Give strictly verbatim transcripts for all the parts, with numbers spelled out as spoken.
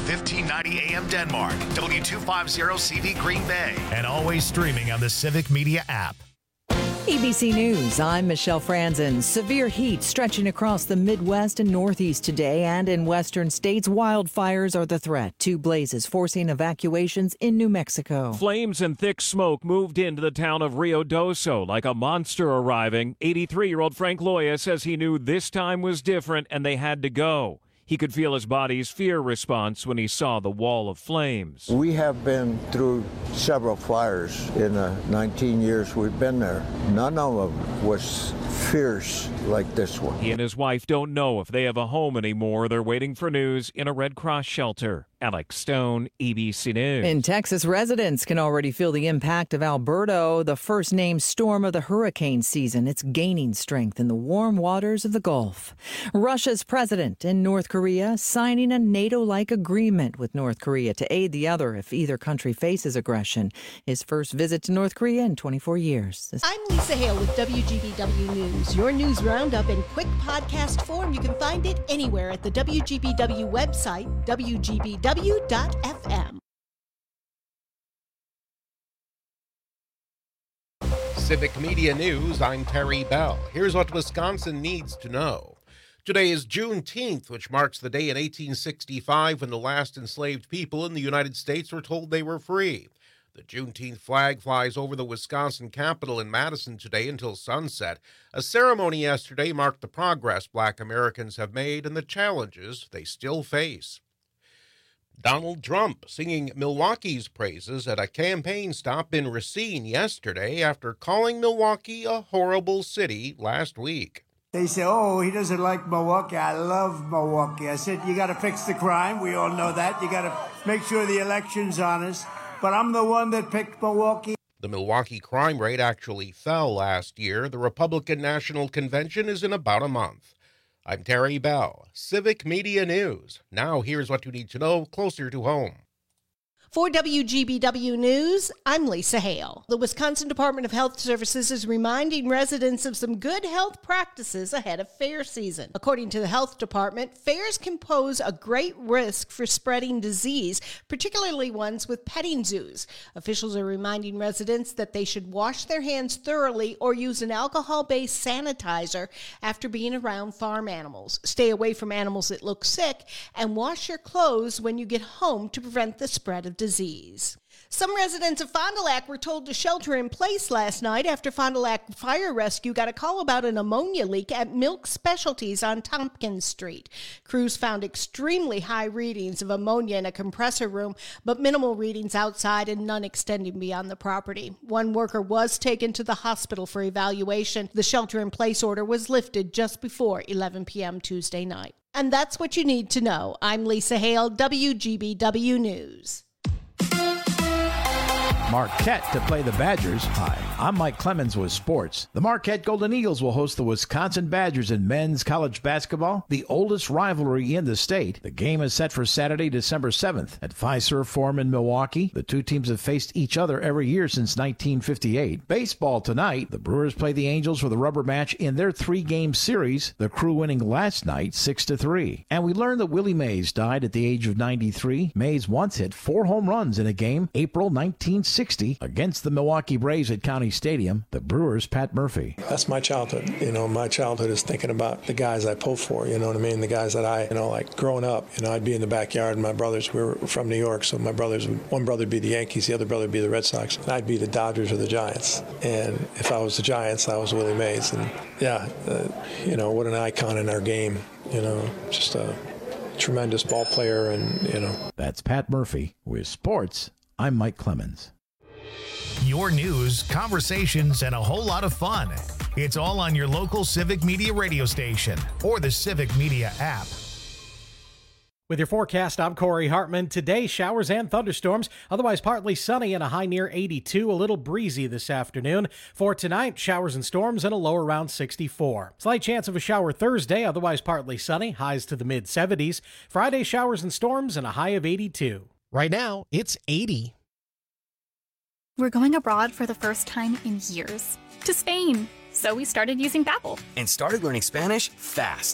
fifteen ninety A M Denmark, W two fifty C V Green Bay, and always streaming on the Civic Media app. A B C News, I'm Michelle Franzen. Severe heat stretching across the Midwest and Northeast today, and in western states, wildfires are the threat. Two blazes forcing evacuations in New Mexico. Flames and thick smoke moved into the town of Rio Doso like a monster arriving. eighty-three-year-old Frank Loya says he knew this time was different and they had to go. He could feel his body's fear response when he saw the wall of flames. We have been through several fires in the nineteen years we've been there. None of them was fierce like this one. He and his wife don't know if they have a home anymore. They're waiting for news in a Red Cross shelter. Alex Stone, A B C News. In Texas, residents can already feel the impact of Alberto, the first named storm of the hurricane season. It's gaining strength in the warm waters of the Gulf. Russia's president in North Korea signing a NATO-like agreement with North Korea to aid the other if either country faces aggression. His first visit to North Korea in twenty-four years. I'm Lisa Hale with W G B W News. Your news roundup in quick podcast form. You can find it anywhere at the W G B W website, W G B W dot F M. Civic Media News, I'm Terry Bell. Here's what Wisconsin needs to know. Today is Juneteenth, which marks the day in eighteen sixty-five when the last enslaved people in the United States were told they were free. The Juneteenth flag flies over the Wisconsin Capitol in Madison today until sunset. A ceremony yesterday marked the progress Black Americans have made and the challenges they still face. Donald Trump singing Milwaukee's praises at a campaign stop in Racine yesterday after calling Milwaukee a horrible city last week. They say, oh, he doesn't like Milwaukee. I love Milwaukee. I said, you got to fix the crime. We all know that. You got to make sure the election's honest. But I'm the one that picked Milwaukee. The Milwaukee crime rate actually fell last year. The Republican National Convention is in about a month. I'm Terry Bell, Civic Media News. Now here's what you need to know closer to home. For W G B W News, I'm Lisa Hale. The Wisconsin Department of Health Services is reminding residents of some good health practices ahead of fair season. According to the health department, fairs can pose a great risk for spreading disease, particularly ones with petting zoos. Officials are reminding residents that they should wash their hands thoroughly or use an alcohol-based sanitizer after being around farm animals. Stay away from animals that look sick and wash your clothes when you get home to prevent the spread of disease. Some residents of Fond du Lac were told to shelter in place last night after Fond du Lac Fire Rescue got a call about an ammonia leak at Milk Specialties on Tompkins Street. Crews found extremely high readings of ammonia in a compressor room, but minimal readings outside and none extending beyond the property. One worker was taken to the hospital for evaluation. The shelter-in-place order was lifted just before eleven p.m. Tuesday night. And that's what you need to know. I'm Lisa Hale, W G B W News. Marquette to play the Badgers. Hi, I'm Mike Clemens with sports. The Marquette Golden Eagles will host the Wisconsin Badgers in men's college basketball, the oldest rivalry in the state. The game is set for Saturday, December seventh at Fiserv Forum in Milwaukee. The two teams have faced each other every year since nineteen fifty-eight. Baseball tonight, the Brewers play the Angels for the rubber match in their three-game series, the Crew winning last night six to three. And we learned that Willie Mays died at the age of ninety-three. Mays once hit four home runs in a game, April nineteen sixty, against the Milwaukee Braves at County Stadium. The Brewers' Pat Murphy. That's my childhood. You know, my childhood is thinking about the guys I pulled for, you know what I mean? The guys that I, you know, like growing up, you know, I'd be in the backyard and my brothers, we were from New York, so my brothers, one brother would be the Yankees, the other brother would be the Red Sox, and I'd be the Dodgers or the Giants. And if I was the Giants, I was Willie Mays. And yeah, uh, you know, what an icon in our game, you know, just a tremendous ball player and, you know. That's Pat Murphy with sports. I'm Mike Clemens. Your news, conversations, and a whole lot of fun. It's all on your local Civic Media radio station or the Civic Media app. With your forecast, I'm Corey Hartman. Today, showers and thunderstorms, otherwise partly sunny and a high near eighty-two, a little breezy this afternoon. For tonight, showers and storms and a low around sixty-four. Slight chance of a shower Thursday, otherwise partly sunny, highs to the mid seventies. Friday, showers and storms and a high of eighty-two. Right now, it's eighty. We're going abroad for the first time in years. To Spain. So we started using Babbel. And started learning Spanish fast.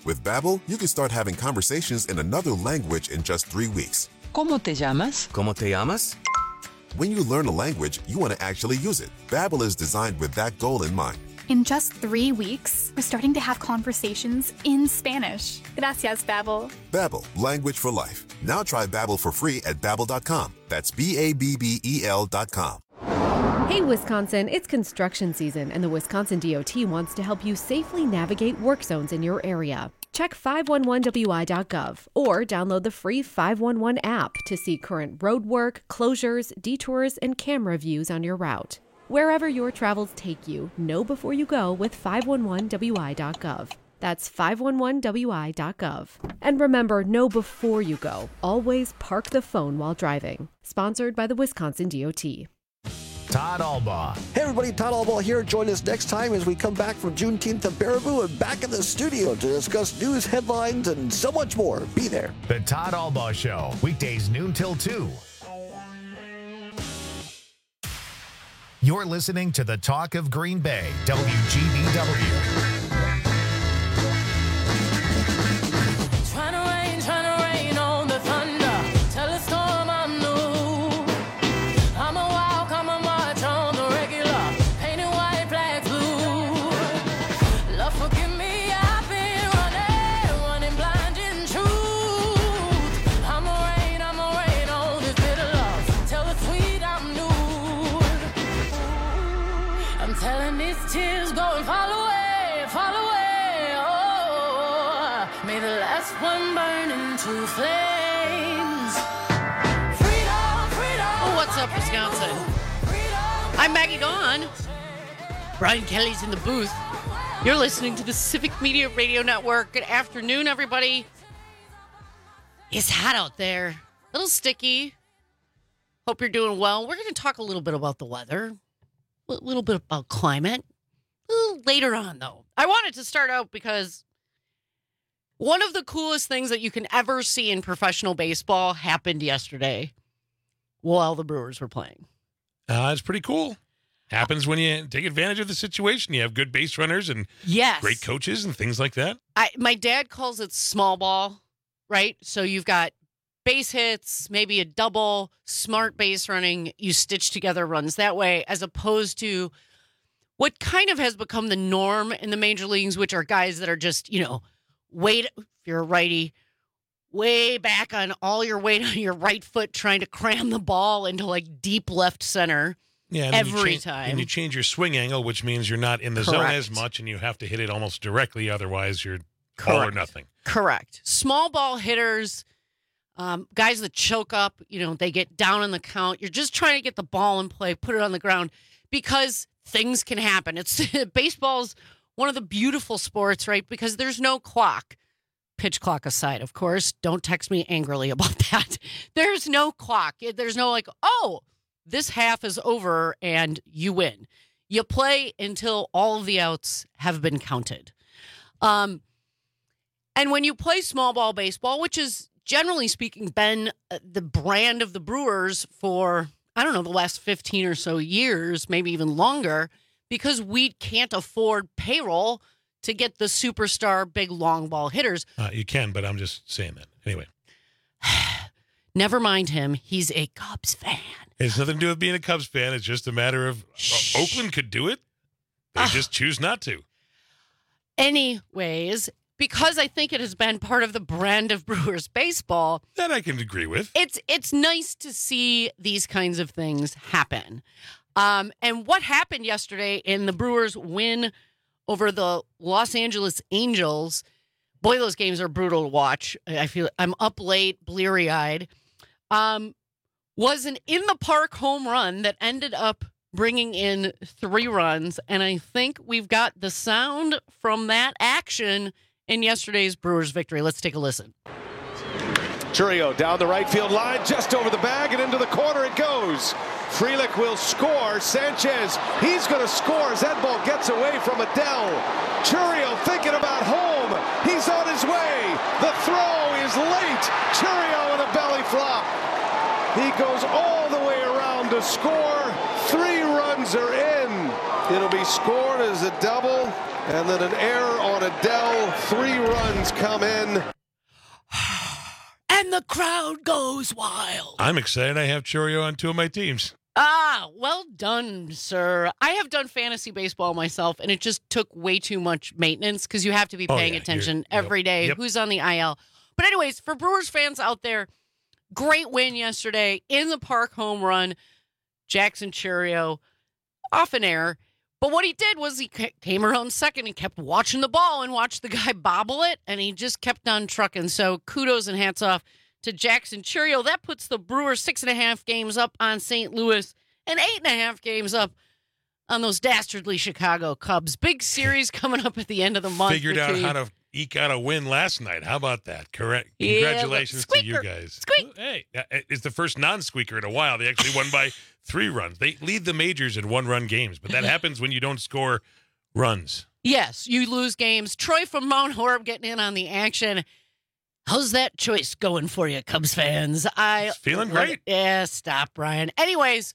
With Babbel, you can start having conversations in another language in just three weeks. ¿Cómo te llamas? ¿Cómo te llamas? When you learn a language, you want to actually use it. Babbel is designed with that goal in mind. In just three weeks, we're starting to have conversations in Spanish. Gracias, Babbel. Babbel, language for life. Now try Babbel for free at babbel dot com. That's B A B B E L dot com. Hey, Wisconsin, it's construction season, and the Wisconsin D O T wants to help you safely navigate work zones in your area. Check five one one W I dot gov or download the free five one one app to see current road work, closures, detours, and camera views on your route. Wherever your travels take you, know before you go with five one one W I dot gov. That's five one one W I dot gov. And remember, know before you go. Always park the phone while driving. Sponsored by the Wisconsin D O T. Todd Albaugh. Hey everybody, Todd Albaugh here. Join us next time as we come back from Juneteenth to Baraboo and back in the studio to discuss news, headlines, and so much more. Be there. The Todd Albaugh Show, weekdays noon till two. You're listening to the Talk of Green Bay, W G B W. Tears going fall away, fall away. Oh, may the last one burn into flames. Freedom, freedom. Oh, what's up, Wisconsin? I'm Maggie Dawn. Brian Kelly's in the booth. You're listening to the Civic Media Radio Network. Good afternoon, everybody. It's hot out there, a little sticky. Hope you're doing well. We're going to talk a little bit about the weather, a little bit about climate. Later on, though, I wanted to start out because one of the coolest things that you can ever see in professional baseball happened yesterday while the Brewers were playing. Uh, it's pretty cool. Happens when you take advantage of the situation. You have good base runners and yes. great coaches and things like that. I, my dad calls it small ball, right? So you've got base hits, maybe a double, smart base running. You stitch together runs that way, as opposed to what kind of has become the norm in the major leagues, which are guys that are just, you know, weight, if you're a righty, way back on all your weight on your right foot, trying to cram the ball into like deep left center yeah, and every change, time. And you change your swing angle, which means you're not in the Correct. zone as much and you have to hit it almost directly. Otherwise, you're Correct. all or nothing. Correct. Small ball hitters, um, guys that choke up, you know, they get down on the count. You're just trying to get the ball in play, put it on the ground, because things can happen. It's baseball's one of the beautiful sports, right? Because there's no clock. Pitch clock aside, of course. Don't text me angrily about that. There's no clock. There's no like, oh, this half is over and you win. You play until all of the outs have been counted. Um, and when you play small ball baseball, which is generally speaking been the brand of the Brewers for, I don't know, the last fifteen or so years, maybe even longer, because we can't afford payroll to get the superstar big long ball hitters. Uh, you can, but I'm just saying that. Anyway. Never mind him. He's a Cubs fan. It has nothing to do with being a Cubs fan. It's just a matter of uh, Oakland could do it. They uh, just choose not to. Anyways, because I think it has been part of the brand of Brewers baseball. That I can agree with. It's it's nice to see these kinds of things happen. Um, and what happened yesterday in the Brewers win over the Los Angeles Angels, boy, those games are brutal to watch. I feel I'm up late, bleary-eyed, um, was an in-the-park home run that ended up bringing in three runs. And I think we've got the sound from that action in yesterday's Brewers victory. Let's take a listen. Chourio down the right field line, just over the bag and into the corner it goes. Frelick will score. Sanchez, he's going to score as that ball gets away from Adell. Chourio thinking about home. He's on his way. The throw is late. Chourio with a belly flop. He goes all the way around to score. Three-run runs are in. It'll be scored as a double, and then an error on Adele. Three runs come in. And the crowd goes wild. I'm excited. I have Chourio on two of my teams. Ah, well done, sir. I have done fantasy baseball myself, and it just took way too much maintenance because you have to be Oh, paying yeah, attention you're- every yep, day. yep. Who's on the I L? But anyways, for Brewers fans out there, great win yesterday in the park home run. Jackson Chourio off an error. But what he did was he ca- came around second and kept watching the ball and watched the guy bobble it, and he just kept on trucking. So kudos and hats off to Jackson Chourio. That puts the Brewers six and a half games up on Saint Louis and eight and a half games up on those dastardly Chicago Cubs. Big series coming up at the end of the month. Figured out between- how to eke out a win last night. How about that? Correct. Yeah, Congratulations but to you squeaker, guys. Squeak. Hey, uh, it's the first non-squeaker in a while. They actually won by three runs. They lead the majors in one-run games, but that happens when you don't score runs. Yes, you lose games. Troy from Mount Horeb getting in on the action. How's that choice going for you, Cubs fans? I It's feeling love great. it. Yeah, stop, Brian. Anyways,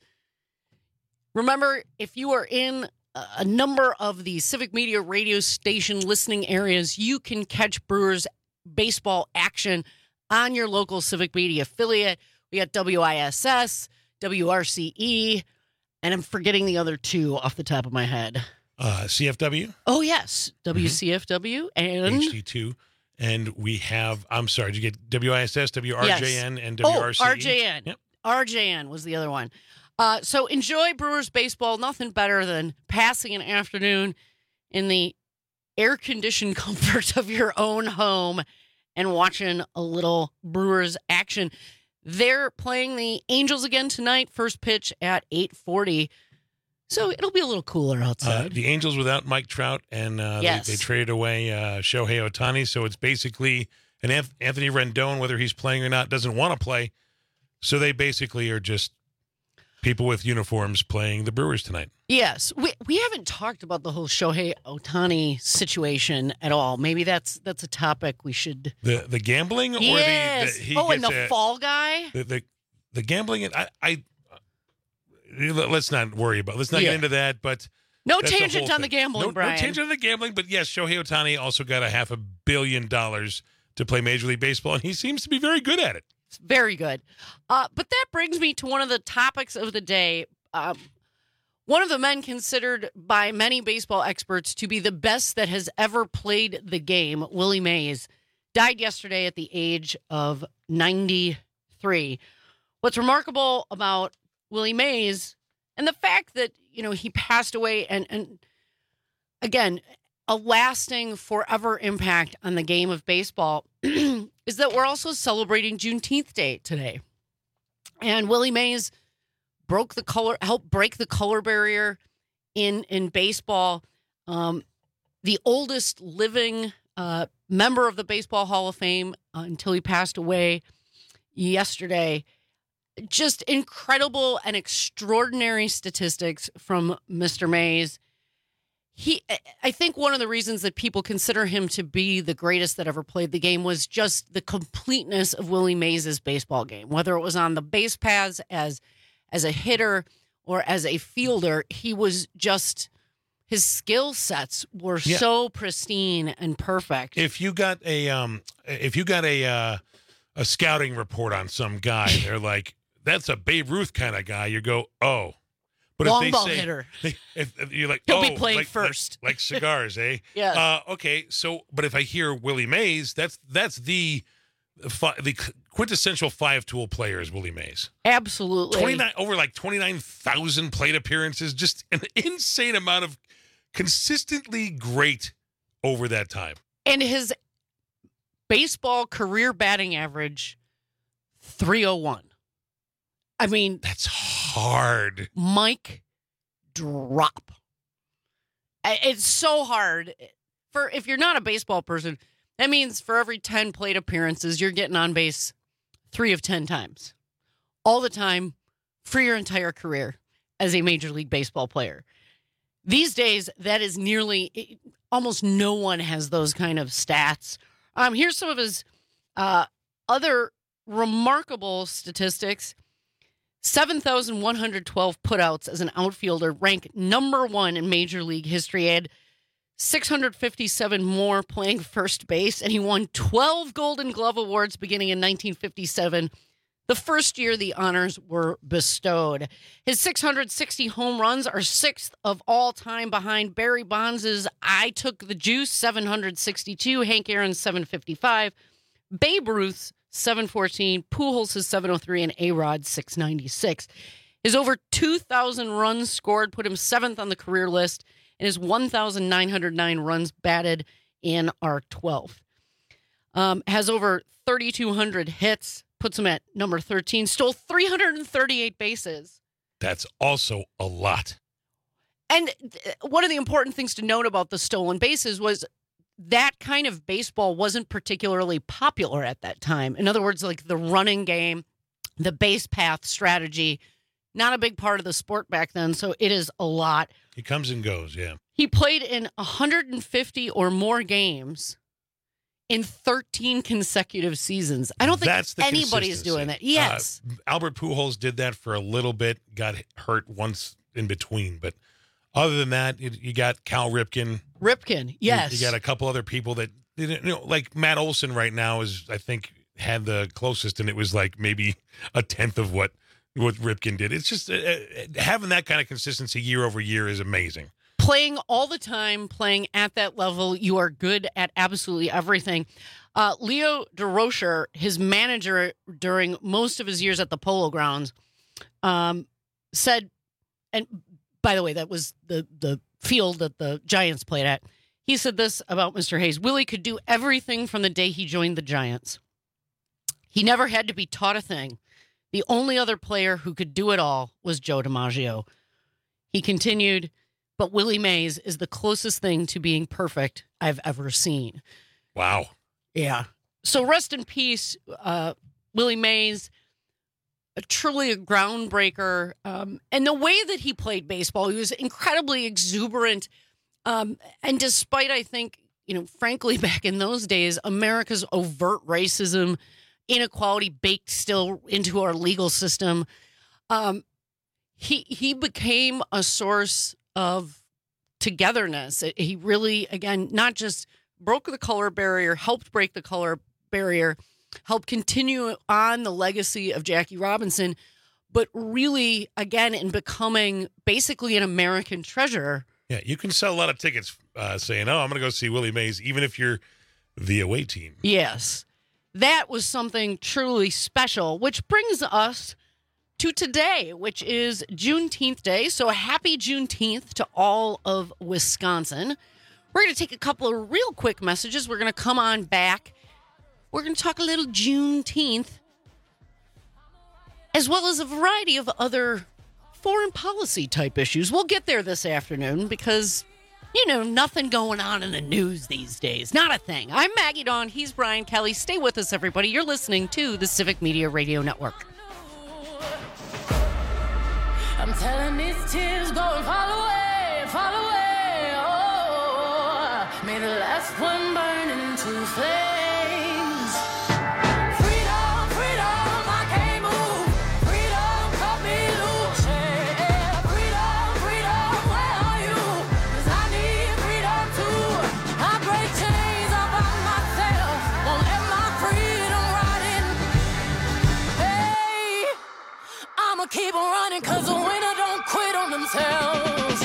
remember, if you are in a- a number of the Civic Media radio station listening areas, you can catch Brewers baseball action on your local Civic Media affiliate. We got W I S S, W R C E, and I'm forgetting the other two off the top of my head. Uh, C F W, Oh, yes, W C F W and H D two, and we have, I'm sorry, did you get W I S S, W R J N, Yes. and W R C E? Oh, R J N. Yep. R J N was the other one. Uh, so enjoy Brewers baseball. Nothing better than passing an afternoon in the air-conditioned comfort of your own home and watching a little Brewers action. They're playing the Angels again tonight, first pitch at eight forty. So it'll be a little cooler Uh, outside. the Angels without Mike Trout, and uh, Yes. they, they traded away uh, Shohei Ohtani, so it's basically an Anth- Anthony Rendon, whether he's playing or not, doesn't want to play. So they basically are just people with uniforms playing the Brewers tonight. Yes, we we haven't talked about the whole Shohei Ohtani situation at all. Maybe that's that's a topic we should. The the gambling or Yes. the, the he oh, and gets the a- fall guy. the, the the gambling. I, I let's not worry about. Let's not Yeah. get into that. But No that's the tangent whole on the thing. gambling, no, Brian. No tangent on the gambling. But yes, Shohei Ohtani also got a half a billion dollars to play Major League Baseball, and he seems to be very good at it. It's very good. Uh, but that brings me to one of the topics of the day. Um, one of the men considered by many baseball experts to be the best that has ever played the game, Willie Mays, died yesterday at the age of ninety-three. What's remarkable about Willie Mays and the fact that, you know, he passed away and, and again, a lasting forever impact on the game of baseball is that we're also celebrating Juneteenth Day today. And Willie Mays broke the color, helped break the color barrier in, in baseball. Um, the oldest living uh, member of the Baseball Hall of Fame uh, until he passed away yesterday. Just incredible and extraordinary statistics from Mister Mays. He, I think one of the reasons that people consider him to be the greatest that ever played the game was just the completeness of Willie Mays' baseball game. Whether it was on the base paths as as a hitter or as a fielder, he was just, his skill sets were Yeah. so pristine and perfect. If you got a um, if you got a uh, a scouting report on some guy, they're like, "That's a Babe Ruth kind of guy." You go, "Oh." But Long if they ball say, hitter. If, if you're like, He'll oh, be playing like, first. like, like cigars, eh? Yes. Uh, okay, so but if I hear Willie Mays, that's that's the fi- the quintessential five tool player is Willie Mays. Absolutely. Twenty nine over like twenty nine thousand plate appearances, just an insane amount of consistently great over that time. And his baseball career batting average, three oh one. I mean, that's hard. Mic drop. I- It's so hard. For if you're not a baseball person, that means for every ten plate appearances, you're getting on base three of ten times. All the time for your entire career as a Major League Baseball player. These days, that is nearly, almost no one has those kind of stats. Um, here's some of his uh, other remarkable statistics. seven thousand one hundred twelve putouts as an outfielder, ranked number one in Major League history. He had six hundred fifty-seven more playing first base, and he won twelve Golden Glove Awards beginning in nineteen fifty-seven, the first year the honors were bestowed. His six hundred sixty home runs are sixth of all time behind Barry Bonds' I Took the Juice, seven hundred sixty-two, Hank Aaron's seven fifty-five, Babe Ruth's seven fourteen, Pujols' seven oh three, and A-Rod's six ninety-six. His over two thousand runs scored put him seventh on the career list, and his one thousand nine hundred nine runs batted in are twelfth. Um, has over thirty-two hundred hits, puts him at number thirteen, stole three hundred thirty-eight bases. That's also a lot. And one of the important things to note about the stolen bases was that kind of baseball wasn't particularly popular at that time. In other words, like the running game, the base path strategy, not a big part of the sport back then. So it is a lot. He comes and goes, yeah. He played in one hundred fifty or more games in thirteen consecutive seasons. I don't think That's the anybody's doing that. Yes. Uh, Albert Pujols did that for a little bit, got hurt once in between. But other than that, you, you got Cal Ripken. Ripken, yes. You, you got a couple other people that, you know, like Matt Olson right now is, I think, had the closest, and it was like maybe a tenth of what, what Ripken did. It's just uh, having that kind of consistency year over year is amazing. Playing all the time, playing at that level, you are good at absolutely everything. Uh, Leo DeRocher, his manager during most of his years at the Polo Grounds, um, said, and by the way, that was the, the field that the Giants played at. He said this about Mister Hayes: Willie could do everything from the day he joined the Giants. He never had to be taught a thing. The only other player who could do it all was Joe DiMaggio. He continued, but Willie Mays is the closest thing to being perfect I've ever seen. Wow. Yeah. So rest in peace, uh, Willie Mays. A truly a groundbreaker. Um, and the way that he played baseball, he was incredibly exuberant. Um, and despite, I think, you know, frankly, back in those days, America's overt racism, inequality baked still into our legal system, um, he he became a source of togetherness. He really, again, not just broke the color barrier, helped break the color barrier, helped continue on the legacy of Jackie Robinson, but really, again, in becoming basically an American treasure. Yeah, you can sell a lot of tickets uh, saying, oh, I'm going to go see Willie Mays, even if you're the away team. Yes. That was something truly special, which brings us to today, which is Juneteenth Day. So happy Juneteenth to all of Wisconsin. We're going to take a couple of real quick messages. We're going to come on back. We're going to talk a little Juneteenth, as well as a variety of other foreign policy type issues. We'll get there this afternoon because, you know, nothing going on in the news these days. Not a thing. I'm Maggie Dawn. He's Brian Kelly. Stay with us, everybody. You're listening to the Civic Media Radio Network. I'm telling these tears go and fall away, fall away. Oh, may the last one burn into flames. Keep on running, cause the winner don't quit on themselves.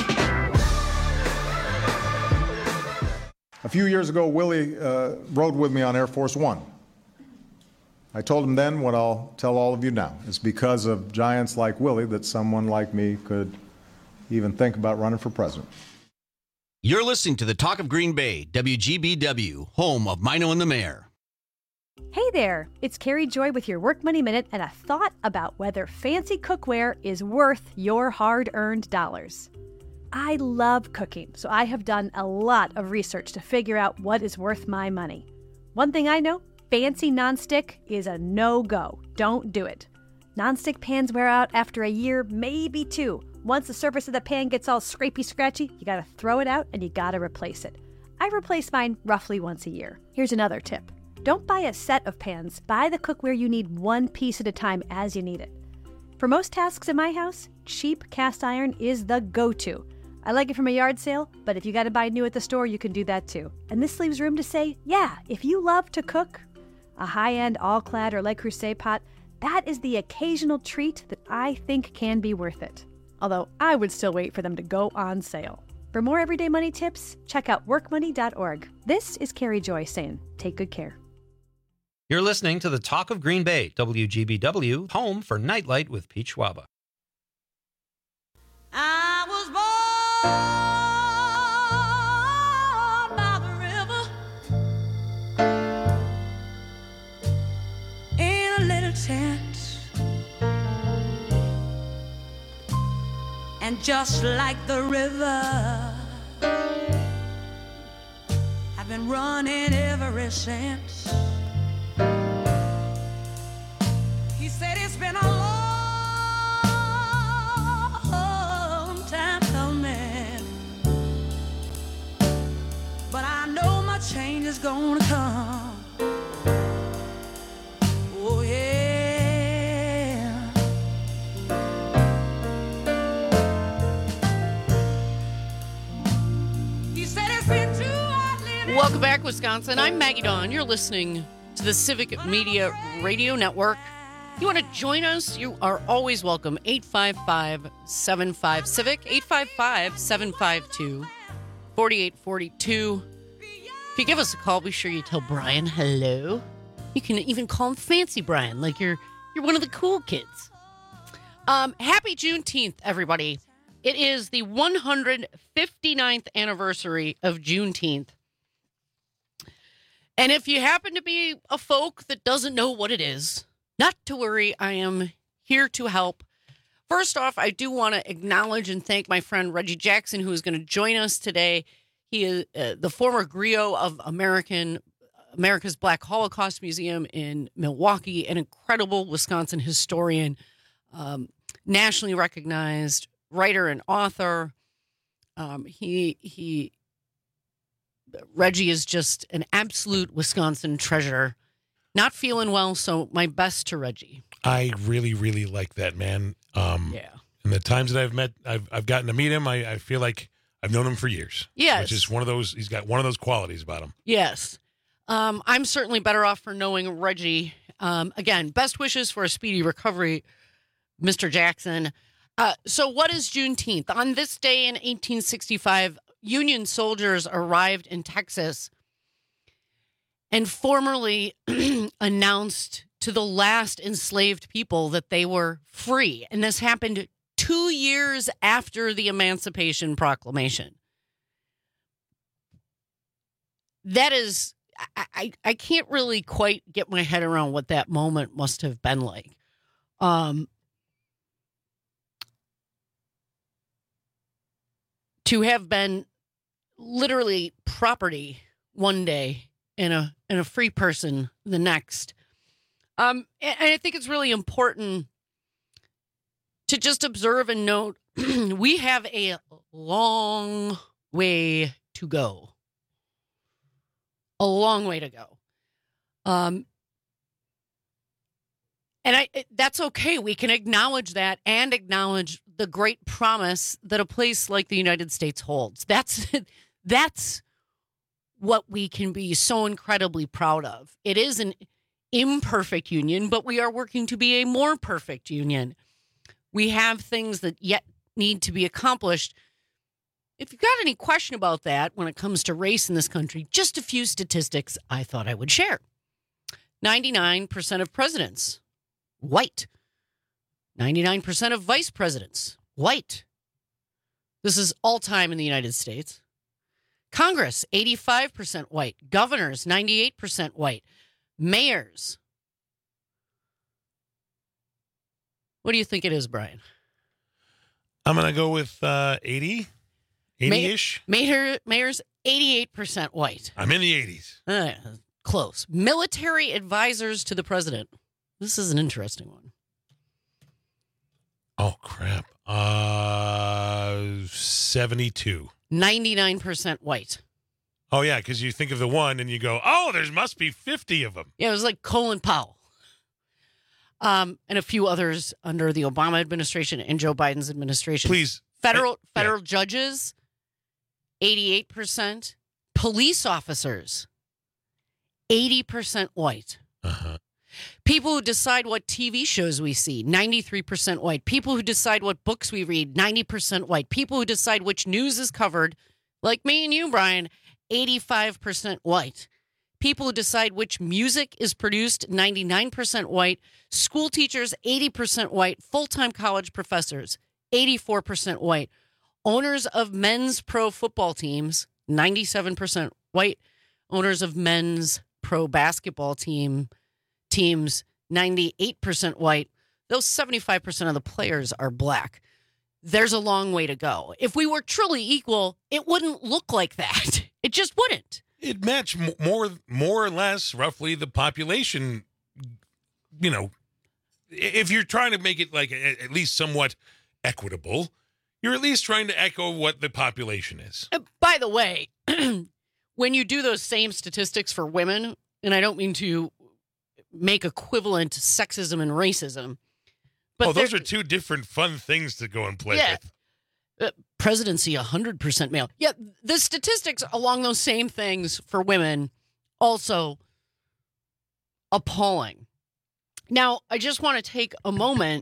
A few years ago, Willie uh, rode with me on Air Force One. I told him then what I'll tell all of you now. It's because of giants like Willie that someone like me could even think about running for president. You're listening to the Talk of Green Bay, W G B W, home of Mino and the Mayor. Hey there, it's Carrie Joy with your Work Money Minute and a thought about whether fancy cookware is worth your hard-earned dollars. I love cooking, so I have done a lot of research to figure out what is worth my money. One thing I know, fancy nonstick is a no-go. Don't do it. Nonstick pans wear out after a year, maybe two. Once the surface of the pan gets all scrapey-scratchy, you gotta throw it out and you gotta replace it. I replace mine roughly once a year. Here's another tip. Don't buy a set of pans. Buy the cookware you need one piece at a time as you need it. For most tasks in my house, cheap cast iron is the go-to. I like it from a yard sale, but if you gotta buy new at the store, you can do that too. And this leaves room to say, yeah, if you love to cook, a high-end all-clad or Le Creuset pot, that is the occasional treat that I think can be worth it. Although I would still wait for them to go on sale. For more everyday money tips, check out work money dot org. This is Carrie Joy saying, take good care. You're listening to the Talk of Green Bay, W G B W, home for Nightlight with Pete Schwaba. I was born by the river in a little tent, and just like the river, I've been running ever since. He said it's been a long time coming, but I know my change is gonna come. Oh yeah. He said it's been too hot living. Welcome back, Wisconsin. I'm Maggie Dawn. You're listening to the Civic Media Radio Network. You want to join us? You are always welcome. eight five five, seven five, CIVIC, eight five five, seven five two, four eight four two. If you give us a call, be sure you tell Brian hello. You can even call him Fancy Brian, like you're you're one of the cool kids. Um, happy Juneteenth, everybody. It is the one hundred fifty-ninth anniversary of Juneteenth. And if you happen to be a folk that doesn't know what it is, not to worry, I am here to help. First off, I do want to acknowledge and thank my friend Reggie Jackson, who is going to join us today. He is uh, the former griot of American America's Black Holocaust Museum in Milwaukee, an incredible Wisconsin historian, um, nationally recognized writer and author. Um, he he, Reggie is just an absolute Wisconsin treasure. Not feeling well, so my best to Reggie. I really, really like that man. Um, yeah. And the times that I've met, I've I've gotten to meet him. I, I feel like I've known him for years. Yes. Which is one of those. He's got one of those qualities about him. Yes. Um, I'm certainly better off for knowing Reggie. Um, again, best wishes for a speedy recovery, Mister Jackson. Uh, so, what is Juneteenth? On this day in eighteen sixty-five, Union soldiers arrived in Texas and formally announced to the last enslaved people that they were free. And this happened two years after the Emancipation Proclamation. That is, I, I, I can't really quite get my head around what that moment must have been like. Um, to have been literally property one day and a and a free person the next. Um, and I think it's really important to just observe and note we have a long way to go. A long way to go. Um, and I that's okay. We can acknowledge that and acknowledge the great promise that a place like the United States holds. That's that's what we can be so incredibly proud of. It is an imperfect union, but we are working to be a more perfect union. We have things that yet need to be accomplished. If you've got any question about that when it comes to race in this country, just a few statistics I thought I would share. ninety-nine percent of presidents, white. ninety-nine percent of vice presidents, white. This is all time in the United States. Congress, eighty-five percent white. Governors, ninety-eight percent white. Mayors. What do you think it is, Brian? I'm going to go with uh, eighty, eighty-ish. Mayor, mayors, eighty-eight percent white. I'm in the eighties. Uh, close. Military advisors to the president. This is an interesting one. Oh, crap. Uh, seventy-two. ninety-nine percent white. Oh, yeah, because you think of the one and you go, oh, there must be fifty of them. Yeah, it was like Colin Powell. Um, and a few others under the Obama administration and Joe Biden's administration. Please. Federal I, federal yeah. judges, eighty-eight percent. Police officers, eighty percent white. Uh-huh. People who decide what T V shows we see, ninety-three percent white. People who decide what books we read, ninety percent white. People who decide which news is covered, like me and you, Brian, eighty-five percent white. People who decide which music is produced, ninety-nine percent white. School teachers, eighty percent white. Full-time college professors, eighty-four percent white. Owners of men's pro football teams, ninety-seven percent white. Owners of men's pro basketball team teams, ninety-eight percent white. Those seventy-five percent of the players are black. There's a long way to go. If we were truly equal, it wouldn't look like that. It just wouldn't. It matched more, more or less, roughly the population. You know, if you're trying to make it like at least somewhat equitable, you're at least trying to echo what the population is. Uh, by the way, when you do those same statistics for women, and I don't mean to make equivalent sexism and racism, but oh, those are two different fun things to go and play yeah, with. Uh, presidency, one hundred percent male. Yeah, the statistics along those same things for women also appalling. Now, I just want to take a moment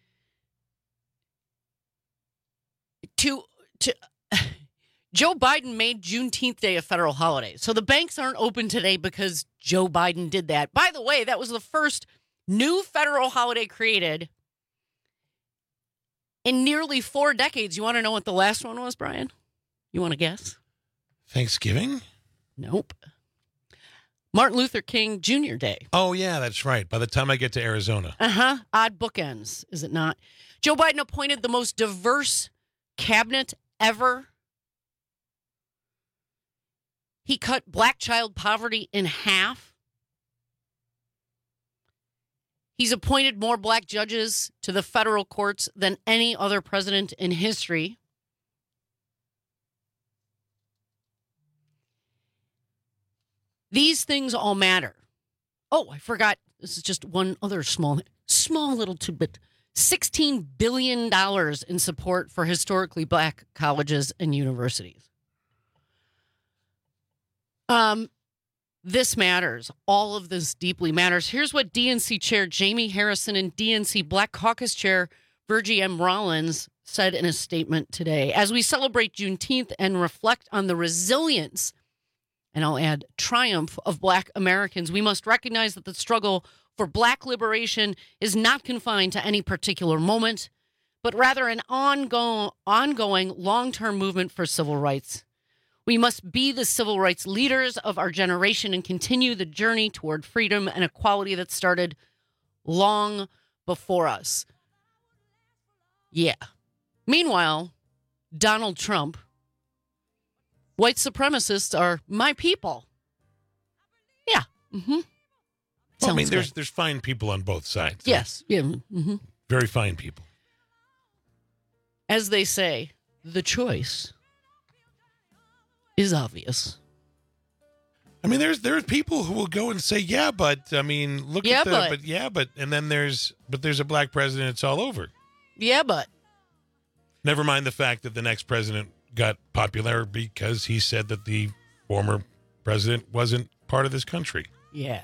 to to Joe Biden made Juneteenth Day a federal holiday. So the banks aren't open today because Joe Biden did that. By the way, that was the first new federal holiday created in nearly four decades. You want to know what the last one was, Brian? You want to guess? Thanksgiving? Nope. Martin Luther King Junior Day. Oh, yeah, that's right. By the time I get to Arizona. Uh-huh. Odd bookends, is it not? Joe Biden appointed the most diverse cabinet ever. He cut black child poverty in half. He's appointed more black judges to the federal courts than any other president in history. These things all matter. Oh, I forgot. This is just one other small, small little tidbit. sixteen billion dollars in support for historically black colleges and universities. Um, this matters. All of this deeply matters. Here's what D N C Chair Jamie Harrison and D N C Black Caucus Chair Virgie M. Rollins said in a statement today. As we celebrate Juneteenth and reflect on the resilience, and I'll add triumph, of black Americans, we must recognize that the struggle for black liberation is not confined to any particular moment, but rather an ongoing, ongoing long-term movement for civil rights. We must be the civil rights leaders of our generation and continue the journey toward freedom and equality that started long before us. Yeah. Meanwhile, Donald Trump, white supremacists are my people. Yeah. Mm-hmm. Well, I mean, there's there's fine people on both sides. Yes. Yeah. Mm-hmm. Very fine people. As they say, the choice is obvious. I mean, there's there's people who will go and say, yeah, but I mean, look yeah, at the, but, but yeah, but, and then there's, but there's a black president, it's all over. Yeah, but. Never mind the fact that the next president got popular because he said that the former president wasn't part of this country. Yeah.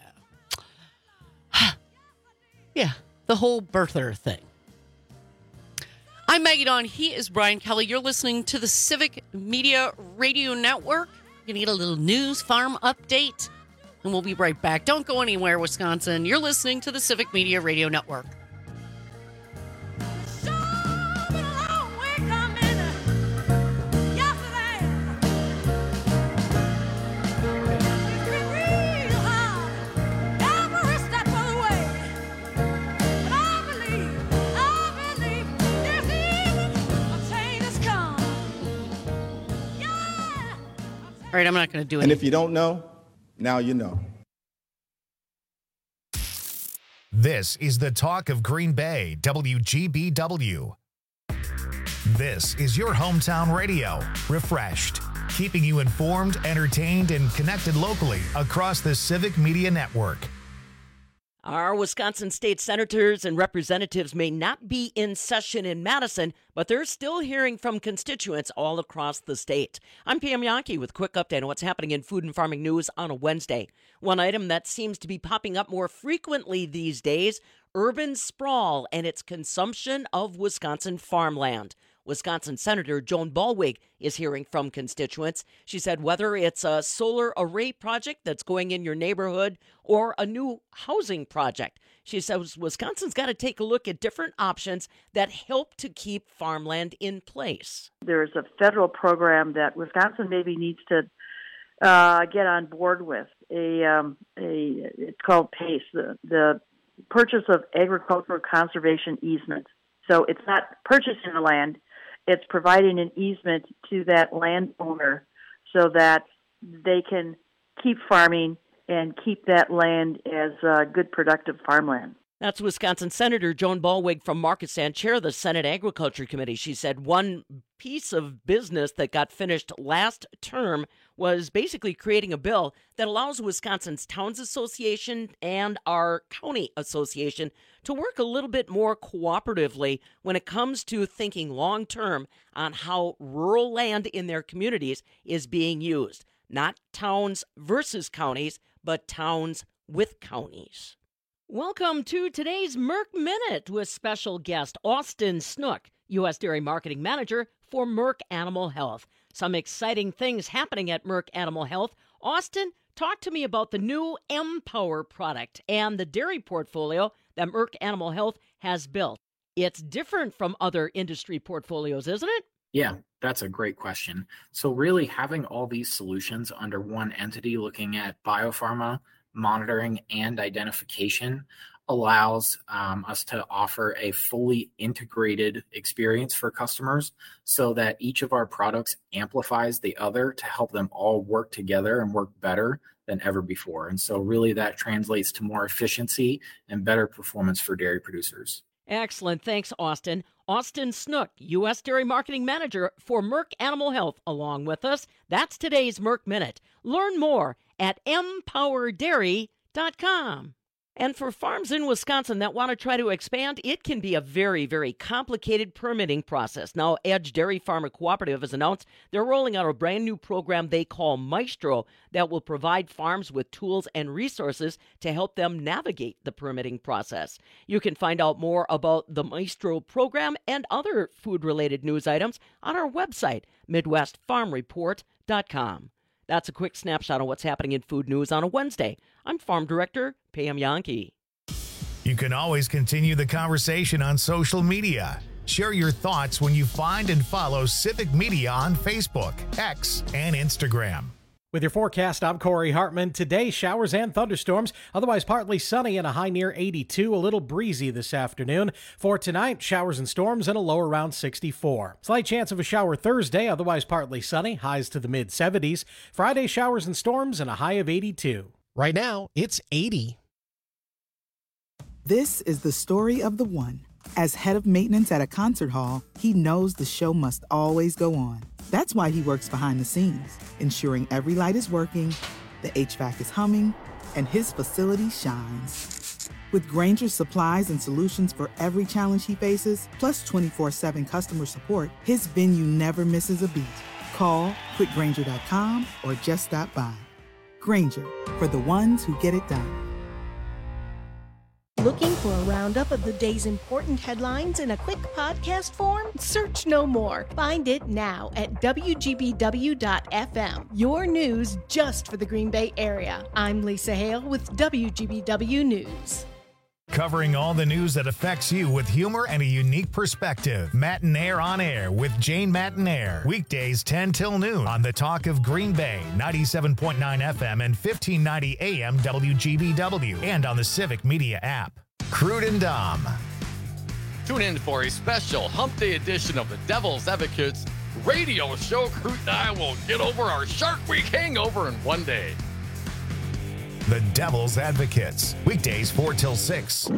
Yeah, the whole birther thing. I'm Maggie Dawn. He is Brian Kelly. You're listening to the Civic Media Radio Network. You're going to get a little news farm update, and we'll be right back. Don't go anywhere, Wisconsin. You're listening to the Civic Media Radio Network. All right, I'm not going to do it. And if you don't know, now you know. This is the talk of Green Bay, W G B W. This is your hometown radio, refreshed, keeping you informed, entertained, and connected locally across the Civic Media Network. Our Wisconsin state senators and representatives may not be in session in Madison, but they're still hearing from constituents all across the state. I'm Pam Yankee with a quick update on what's happening in food and farming news on a Wednesday. One item that seems to be popping up more frequently these days, urban sprawl and its consumption of Wisconsin farmland. Wisconsin Senator Joan Ballweg is hearing from constituents. She said whether it's a solar array project that's going in your neighborhood or a new housing project, she says Wisconsin's got to take a look at different options that help to keep farmland in place. There's a federal program that Wisconsin maybe needs to uh, get on board with. A, um, a it's called PACE, the, the Purchase of Agricultural Conservation Easement. So it's not purchasing the land. It's providing an easement to that landowner so that they can keep farming and keep that land as uh, good, productive farmland. That's Wisconsin Senator Joan Ballweg from Markesan, chair of the Senate Agriculture Committee. She said one piece of business that got finished last term was basically creating a bill that allows Wisconsin's Towns Association and our county association to work a little bit more cooperatively when it comes to thinking long-term on how rural land in their communities is being used. Not towns versus counties, but towns with counties. Welcome to today's Merck Minute with special guest Austin Snook, U S Dairy Marketing Manager for Merck Animal Health. Some exciting things happening at Merck Animal Health. Austin, talk to me about the new M-Power product and the dairy portfolio that Merck Animal Health has built. It's different from other industry portfolios, isn't it? Yeah, that's a great question. So really having all these solutions under one entity looking at biopharma, monitoring, and identification allows um, us to offer a fully integrated experience for customers so that each of our products amplifies the other to help them all work together and work better than ever before. And so really that translates to more efficiency and better performance for dairy producers. Excellent. Thanks, Austin. Austin Snook, U S Dairy Marketing Manager for Merck Animal Health, along with us. That's today's Merck Minute. Learn more at m power dairy dot com. And for farms in Wisconsin that want to try to expand, it can be a very, very complicated permitting process. Now, Edge Dairy Farmer Cooperative has announced they're rolling out a brand new program they call Maestro that will provide farms with tools and resources to help them navigate the permitting process. You can find out more about the Maestro program and other food-related news items on our website, midwest farm report dot com. That's a quick snapshot of what's happening in food news on a Wednesday. I'm Farm Director Pam Yankee. You can always continue the conversation on social media. Share your thoughts when you find and follow Civic Media on Facebook, X, and Instagram. With your forecast, I'm Corey Hartman. Today, showers and thunderstorms, otherwise partly sunny and a high near eighty-two, a little breezy this afternoon. For tonight, showers and storms and a low around sixty-four. Slight chance of a shower Thursday, otherwise partly sunny, highs to the mid seventies. Friday, showers and storms and a high of eighty-two. Right now, it's eighty. This is the story of the one. As head of maintenance at a concert hall, he knows the show must always go on. That's why he works behind the scenes, ensuring every light is working, the H V A C is humming, and his facility shines. With Grainger's supplies and solutions for every challenge he faces, plus twenty-four seven customer support, his venue never misses a beat. Call quick grainger dot com or just stop by. Grainger, for the ones who get it done. Looking for a roundup of the day's important headlines in a quick podcast form? Search no more. Find it now at w g b w dot f m. Your news just for the Green Bay area. I'm Lisa Hale with W G B W News. Covering all the news that affects you with humor and a unique perspective. Matinaire on Air with Jane Matinaire. Weekdays ten till noon on the Talk of Green Bay, ninety-seven point nine F M and fifteen ninety A M W G B W, and on the Civic Media app. Crude and Dom. Tune in for a special Hump Day edition of the Devil's Advocates radio show. Crude and I will get over our Shark Week hangover in one day. The Devil's Advocates, weekdays four till six.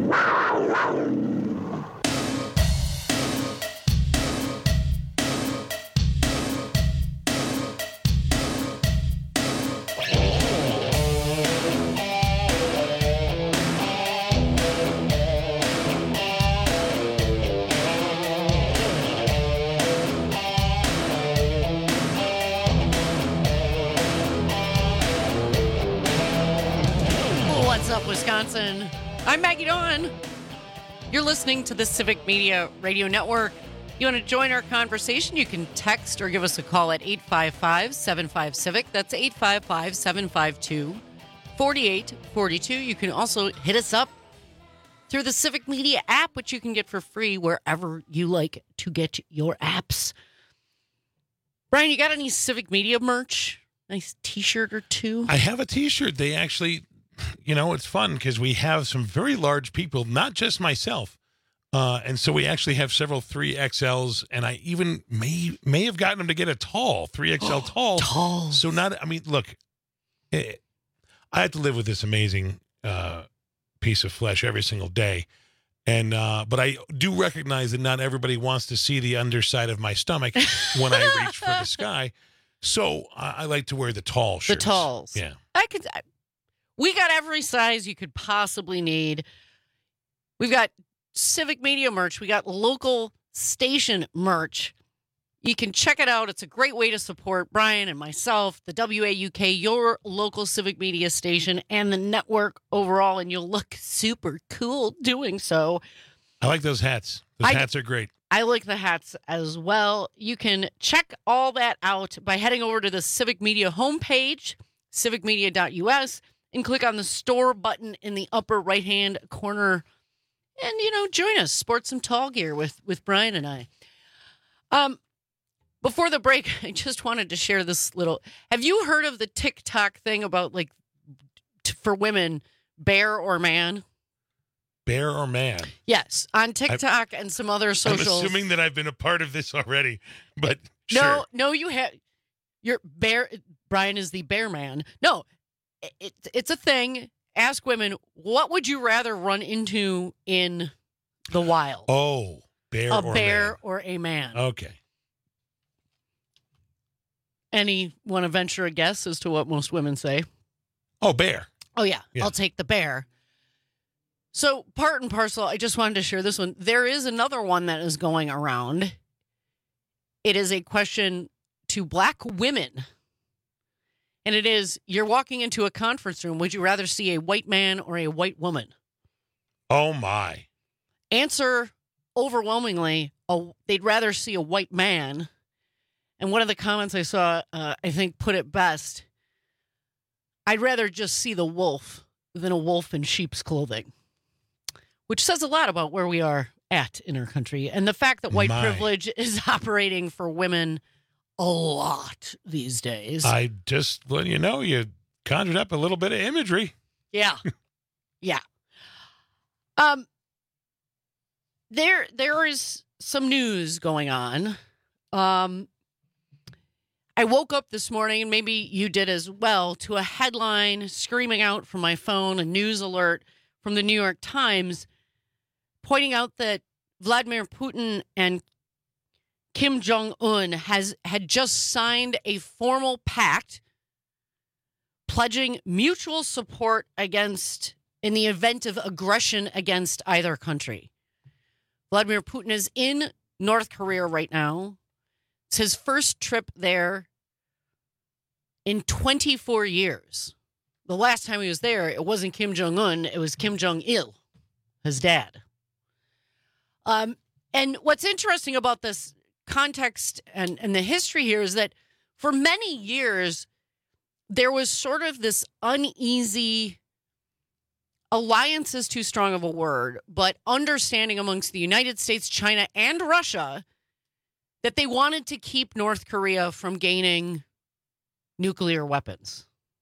Wisconsin. I'm Maggie Dawn. You're listening to the Civic Media Radio Network. You want to join our conversation? You can text or give us a call at eight five five, seven five, CIVIC. That's eight five five, seven five two, four eight four two. You can also hit us up through the Civic Media app, which you can get for free wherever you like to get your apps. Brian, you got any Civic Media merch? Nice t-shirt or two? I have a t-shirt. They actually, you know, it's fun because we have some very large people, not just myself. Uh, and so we actually have several three X Ls, and I even may may have gotten them to get a tall, three X L tall. Tall. So not, I mean, look, it, I have to live with this amazing uh, piece of flesh every single day. And uh, but I do recognize that not everybody wants to see the underside of my stomach when I reach for the sky. So I, I like to wear the tall shirts. The talls. Yeah. I could. I, we got every size you could possibly need. We've got Civic Media merch. We got local station merch. You can check it out. It's a great way to support Brian and myself, the W A U K, your local Civic Media station, and the network overall, and you'll look super cool doing so. I like those hats. Those I, hats are great. I like the hats as well. You can check all that out by heading over to the Civic Media homepage, civic media dot U S, and click on the store button in the upper right-hand corner. And, you know, join us. Sport some tall gear with, with Brian and I. Um, Before the break, I just wanted to share this little... Have you heard of the TikTok thing about, like, t- for women, bear or man? Bear or man? Yes, on TikTok I've, and some other socials. I'm assuming that I've been a part of this already, but no, sure. No, you have... Your bear... Brian is the bear man. No, it, it's a thing. Ask women, what would you rather run into in the wild? Oh, bear a or bear man. or a man. Okay. Any want to venture a guess as to what most women say? Oh, bear. Oh, yeah. yeah. I'll take the bear. So, part and parcel, I just wanted to share this one. There is another one that is going around. It is a question to black women. And it is, you're walking into a conference room. Would you rather see a white man or a white woman? Oh, my. Answer overwhelmingly, a, they'd rather see a white man. And one of the comments I saw, uh, I think, put it best. I'd rather just see the wolf than a wolf in sheep's clothing, which says a lot about where we are at in our country and the fact that white My. privilege is operating for women a lot these days. I just let you know, you conjured up a little bit of imagery. Yeah. yeah. Um, there, there is some news going on. Um, I woke up this morning, and maybe you did as well, to a headline screaming out from my phone, a news alert from the New York Times, pointing out that Vladimir Putin and Kim Jong-un has had just signed a formal pact pledging mutual support against in the event of aggression against either country. Vladimir Putin is in North Korea right now. It's his first trip there in twenty-four years. The last time he was there, it wasn't Kim Jong-un, it was Kim Jong-il, his dad. Um, and what's interesting about this context and, and the history here is that for many years, there was sort of this uneasy, alliance is too strong of a word, but understanding amongst the United States, China, and Russia that they wanted to keep North Korea from gaining nuclear weapons.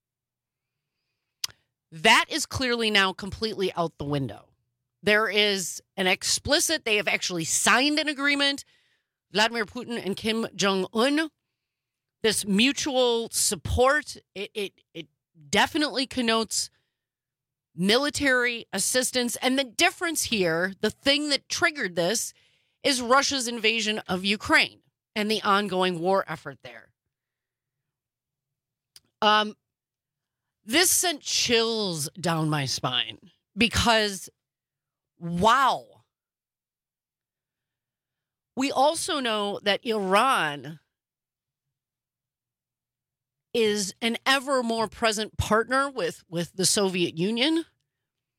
That is clearly now completely out the window. There is an explicit, they have actually signed an agreement, Vladimir Putin and Kim Jong-un, this mutual support. It, it, it definitely connotes military assistance. And the difference here, the thing that triggered this, is Russia's invasion of Ukraine and the ongoing war effort there. Um, this sent chills down my spine because, wow. We also know that Iran is an ever more present partner with, with the Soviet Union.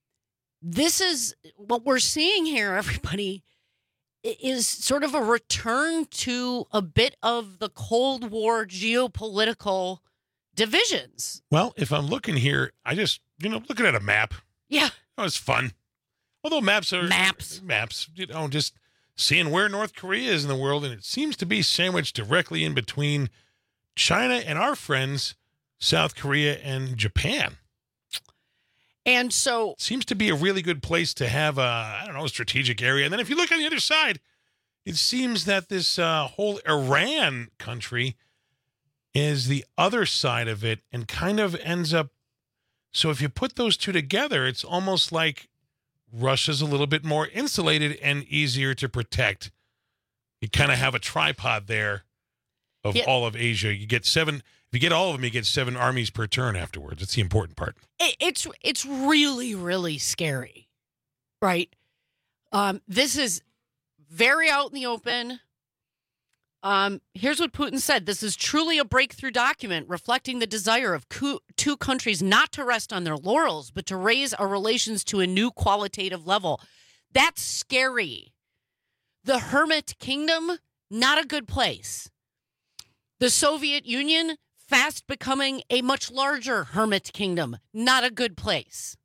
this is what we're seeing here, everybody, is sort of a return to a bit of the Cold War geopolitical divisions. Well, if I'm looking here, I just, you know, looking at a map. Yeah. That was fun. Although maps are maps, maps, you know, just seeing where North Korea is in the world, and it seems to be sandwiched directly in between China and our friends, South Korea and Japan. And so seems to be a really good place to have a, I don't know, a strategic area. And then if you look on the other side, it seems that this uh, whole Iran country is the other side of it and kind of ends up. So if you put those two together, it's almost like Russia's a little bit more insulated and easier to protect. You kind of have a tripod there of yeah. all of Asia. You get seven. If you get all of them, you get seven armies per turn afterwards. It's the important part. It, it's it's really, really scary, right? Um, this is very out in the open. Um, here's what Putin said. This is truly a breakthrough document reflecting the desire of co- two countries not to rest on their laurels, but to raise our relations to a new qualitative level. That's scary. The Hermit Kingdom, not a good place. The Soviet Union, fast becoming a much larger Hermit Kingdom, not a good place.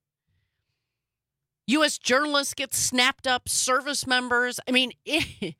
U S journalists get snapped up, service members. I mean, it,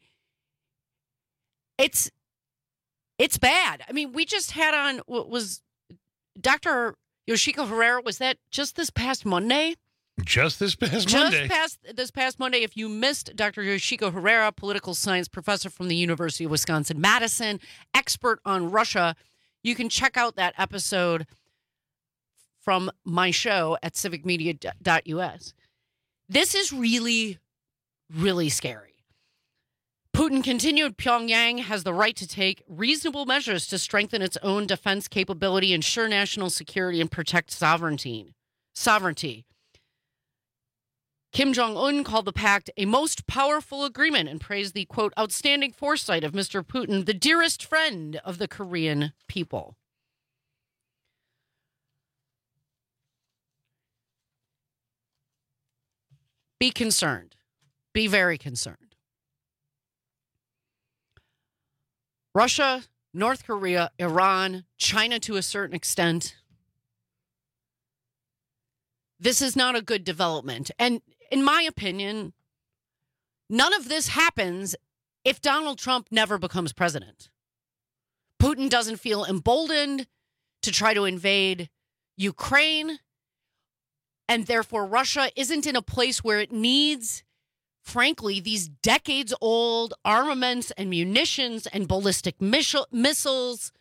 It's it's bad. I mean, we just had on, what was Doctor Yoshiko Herrera, was that just this past Monday? Just this past just Monday. Just past this past Monday. If you missed Doctor Yoshiko Herrera, political science professor from the University of Wisconsin-Madison, expert on Russia, you can check out that episode from my show at civic media dot U S. This is really, really scary. Putin continued, Pyongyang has the right to take reasonable measures to strengthen its own defense capability, ensure national security, and protect sovereignty. Sovereignty. Kim Jong-un called the pact a most powerful agreement and praised the, quote, outstanding foresight of Mister Putin, the dearest friend of the Korean people. Be concerned. Be very concerned. Russia, North Korea, Iran, China to a certain extent. This is not a good development. And in my opinion, none of this happens if Donald Trump never becomes president. Putin doesn't feel emboldened to try to invade Ukraine, and therefore Russia isn't in a place where it needs, frankly, these decades-old armaments and munitions and ballistic missiles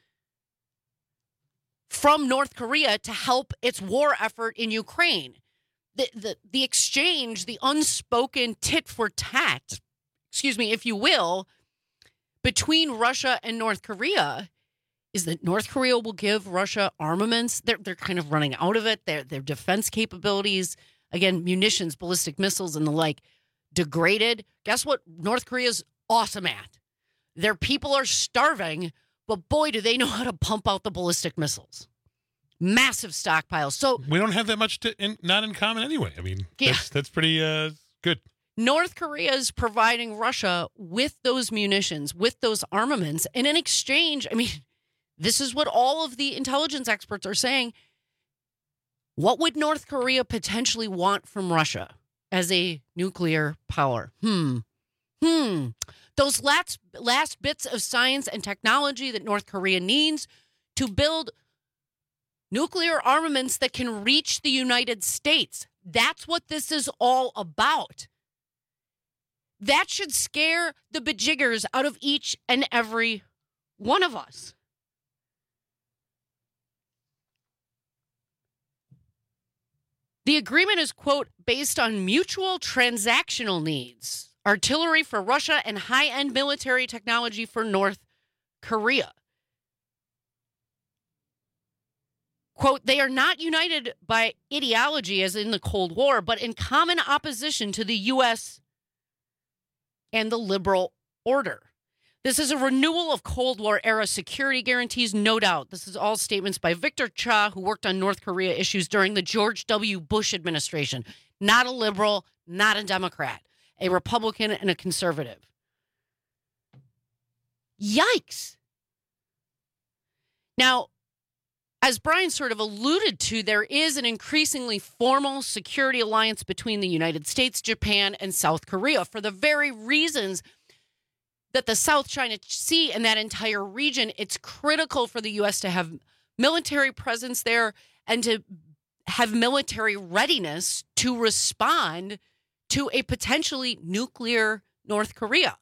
from North Korea to help its war effort in Ukraine. The, the, the exchange, the unspoken tit for tat, excuse me, if you will, between Russia and North Korea is that North Korea will give Russia armaments. They're, they're kind of running out of it. Their, their defense capabilities, again, munitions, ballistic missiles, and the like, degraded. Guess what North Korea's awesome at? Their people are starving, but boy, do they know how to pump out the ballistic missiles. Massive stockpiles. So we don't have that much to in, not in common anyway. I mean, yeah. that's, that's pretty uh, good. North Korea is providing Russia with those munitions, with those armaments, and in exchange, I mean, this is what all of the intelligence experts are saying. What would North Korea potentially want from Russia as a nuclear power? Hmm. Hmm. Those last, last bits of science and technology that North Korea needs to build nuclear armaments that can reach the United States. That's what this is all about. That should scare the bejiggers out of each and every one of us. The agreement is, quote, based on mutual transactional needs, artillery for Russia and high-end military technology for North Korea. Quote, they are not united by ideology as in the Cold War, but in common opposition to the U S and the liberal order. This is a renewal of Cold War-era security guarantees, no doubt. This is all statements by Victor Cha, who worked on North Korea issues during the George W. Bush administration. not a liberal, not a Democrat, a Republican and a conservative. Yikes. Now, as Brian sort of alluded to, there is an increasingly formal security alliance between the United States, Japan, and South Korea for the very reasons that the South China Sea and that entire region, it's critical for the U S to have military presence there and to have military readiness to respond to a potentially nuclear North Korea.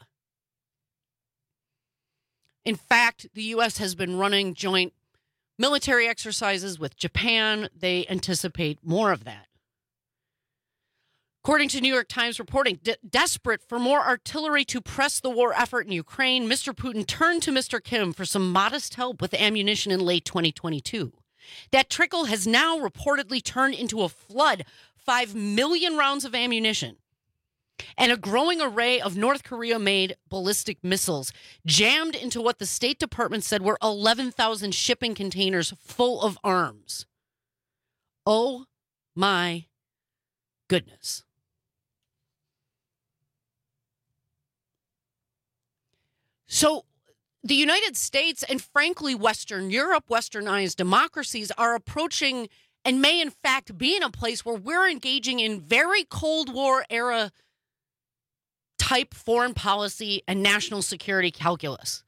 In fact, the U S has been running joint military exercises with Japan. They anticipate more of that. According to New York Times reporting, de- desperate for more artillery to press the war effort in Ukraine, Mister Putin turned to Mister Kim for some modest help with ammunition in late twenty twenty-two. That trickle has now reportedly turned into a flood, five million rounds of ammunition, and a growing array of North Korea-made ballistic missiles jammed into what the State Department said were eleven thousand shipping containers full of arms. Oh my goodness. So the United States and, frankly, Western Europe, westernized democracies are approaching and may, in fact, be in a place where we're engaging in very Cold War era type foreign policy and national security calculus.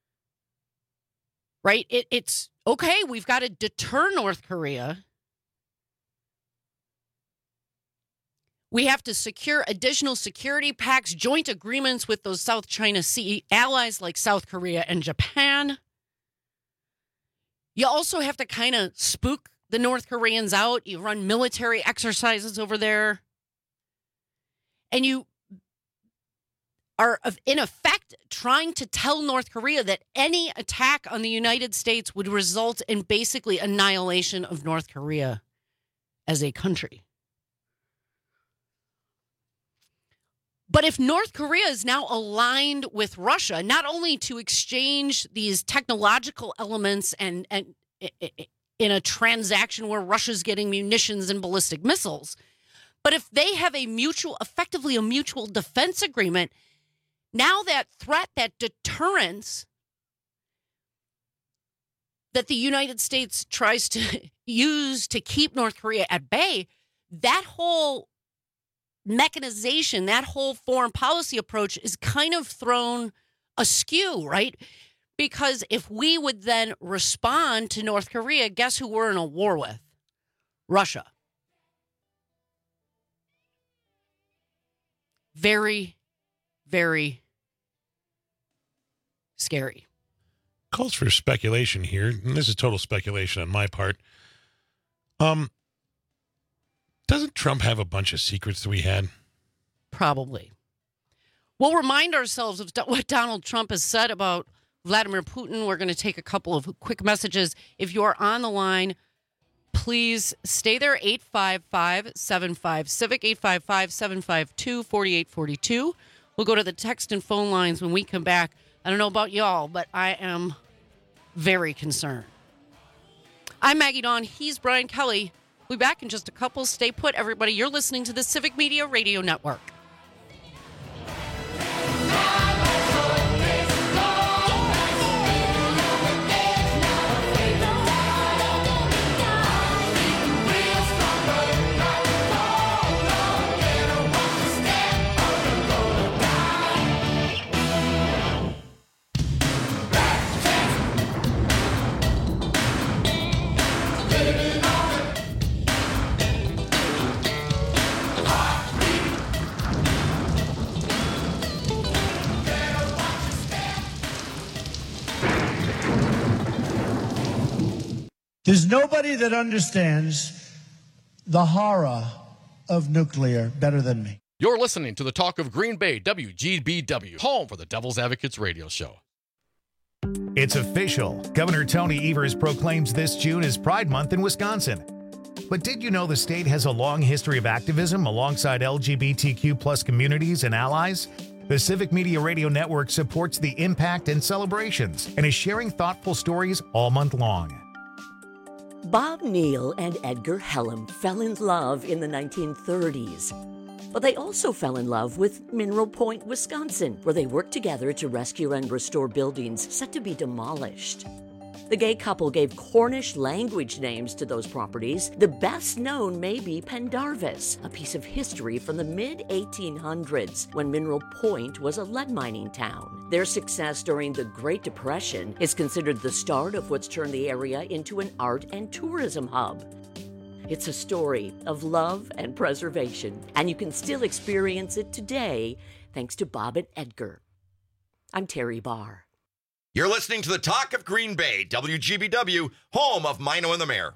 Right? It, it's, okay, we've got to deter North Korea. We have to secure additional security pacts, joint agreements with those South China Sea allies like South Korea and Japan. You also have to kind of spook the North Koreans out. You run military exercises over there. And you are, in effect, trying to tell North Korea that any attack on the United States would result in basically annihilation of North Korea as a country. But if North Korea is now aligned with Russia, not only to exchange these technological elements and, and in a transaction where Russia's getting munitions and ballistic missiles, but if they have a mutual, effectively a mutual defense agreement, now that threat, that deterrence that the United States tries to use to keep North Korea at bay, that whole mechanization, that whole foreign policy approach is kind of thrown askew, right? Because if we would then respond to North Korea, guess who we're in a war with? Russia. Very, very scary. Calls for speculation here, and this is total speculation on my part. Um, doesn't Trump have a bunch of secrets that we had? Probably. We'll remind ourselves of what Donald Trump has said about Vladimir Putin. We're going to take a couple of quick messages. If you are on the line, please stay there. eight five five, seven five, civic, eight five five, seven five two, four eight four two. We'll go to the text and phone lines when we come back. I don't know about y'all, but I am very concerned. I'm Maggie Dawn. He's Brian Kelly. We'll be back in just a couple. Stay put, everybody. You're listening to the Civic Media Radio Network. There's nobody that understands the horror of nuclear better than me. You're listening to the Talk of Green Bay, W G B W, home for the Devil's Advocates radio show. It's official. Governor Tony Evers proclaims this June as Pride Month in Wisconsin. But did you know the state has a long history of activism alongside L G B T Q plus communities and allies? The Civic Media Radio Network supports the impact and celebrations and is sharing thoughtful stories all month long. Bob Neal and Edgar Hellam fell in love in the nineteen thirties. But they also fell in love with Mineral Point, Wisconsin, where they worked together to rescue and restore buildings set to be demolished. The gay couple gave Cornish language names to those properties. The best known may be Pendarvis, a piece of history from the mid eighteen hundreds when Mineral Point was a lead mining town. Their success during the Great Depression is considered the start of what's turned the area into an art and tourism hub. It's a story of love and preservation, and you can still experience it today thanks to Bob and Edgar. I'm Terry Barr. You're listening to the Talk of Green Bay, W G B W, home of Mino and the Mayor.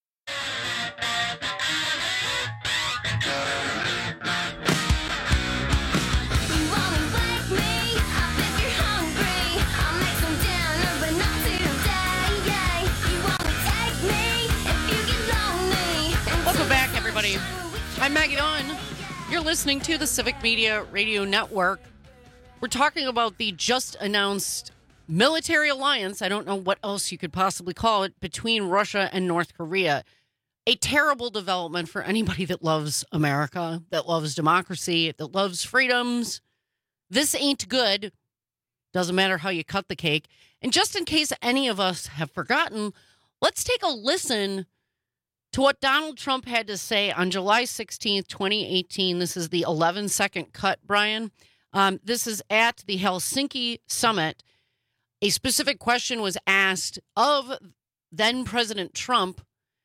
Welcome back, everybody. I'm Maggie Dawn. You're listening to the Civic Media Radio Network. We're talking about the just announced military alliance, I don't know what else you could possibly call it, between Russia and North Korea. A terrible development for anybody that loves America, that loves democracy, that loves freedoms. This ain't good. Doesn't matter how you cut the cake. And just in case any of us have forgotten, let's take a listen to what Donald Trump had to say on July sixteenth, twenty eighteen. This is the eleven second cut, Brian. Um, this is at the Helsinki summit. A specific question was asked of then President Trump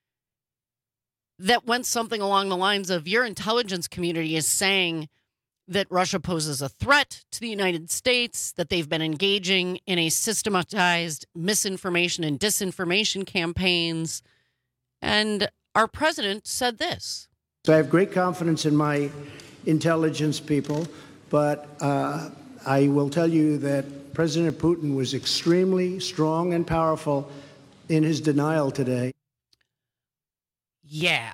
that went something along the lines of, your intelligence community is saying that Russia poses a threat to the United States, that they've been engaging in a systematized misinformation and disinformation campaigns. And our president said this. So I have great confidence in my intelligence people, but uh, I will tell you that President Putin was extremely strong and powerful in his denial today. Yeah.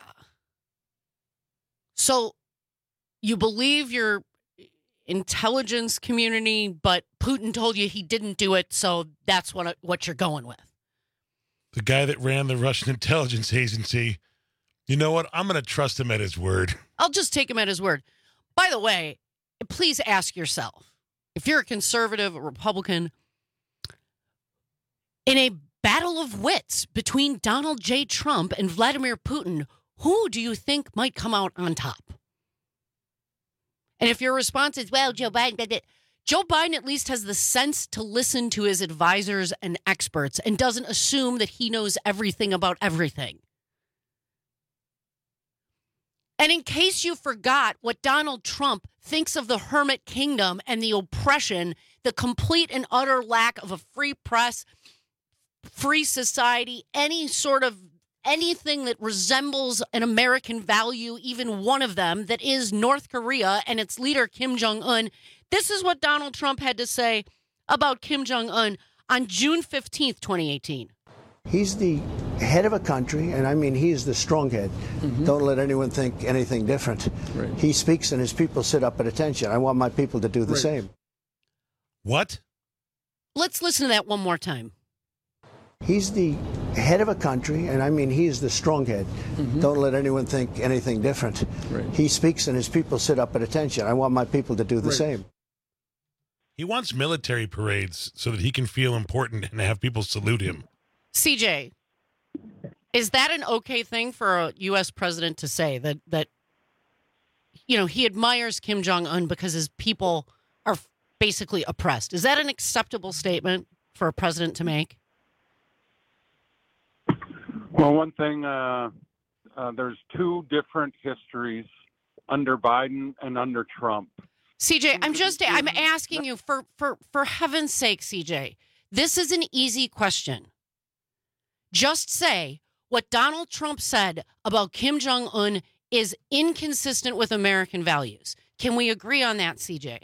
So you believe your intelligence community, but Putin told you he didn't do it, so that's what what you're going with. The guy that ran the Russian intelligence agency, you know what? I'm going to trust him at his word. I'll just take him at his word. By the way, please ask yourself, if you're a conservative, a Republican, in a battle of wits between Donald J. Trump and Vladimir Putin, who do you think might come out on top? And if your response is, well, Joe Biden, Joe Biden at least has the sense to listen to his advisors and experts and doesn't assume that he knows everything about everything. And in case you forgot what Donald Trump thinks of the hermit kingdom and the oppression, the complete and utter lack of a free press, free society, any sort of anything that resembles an American value, even one of them, that is North Korea and its leader, Kim Jong-un. This is what Donald Trump had to say about Kim Jong-un on June fifteenth, twenty eighteen. He's the head of a country, and I mean, he is the strong head. Mm-hmm. Don't let anyone think anything different. Right. He speaks and his people sit up at attention. I want my people to do the right. same. What? Let's listen to that one more time. He's the head of a country, and I mean, he is the strong head. Mm-hmm. Don't let anyone think anything different. Right. He speaks and his people sit up at attention. I want my people to do the right. same. He wants military parades so that he can feel important and have people salute him. C J, is that an okay thing for a U S president to say, that, that you know, he admires Kim Jong-un because his people are basically oppressed? Is that an acceptable statement for a president to make? Well, one thing, uh, uh, there's two different histories under Biden and under Trump. C J, I'm just, I'm asking you for, for, for heaven's sake, C J, this is an easy question. Just say what Donald Trump said about Kim Jong-un is inconsistent with American values. Can we agree on that, C J?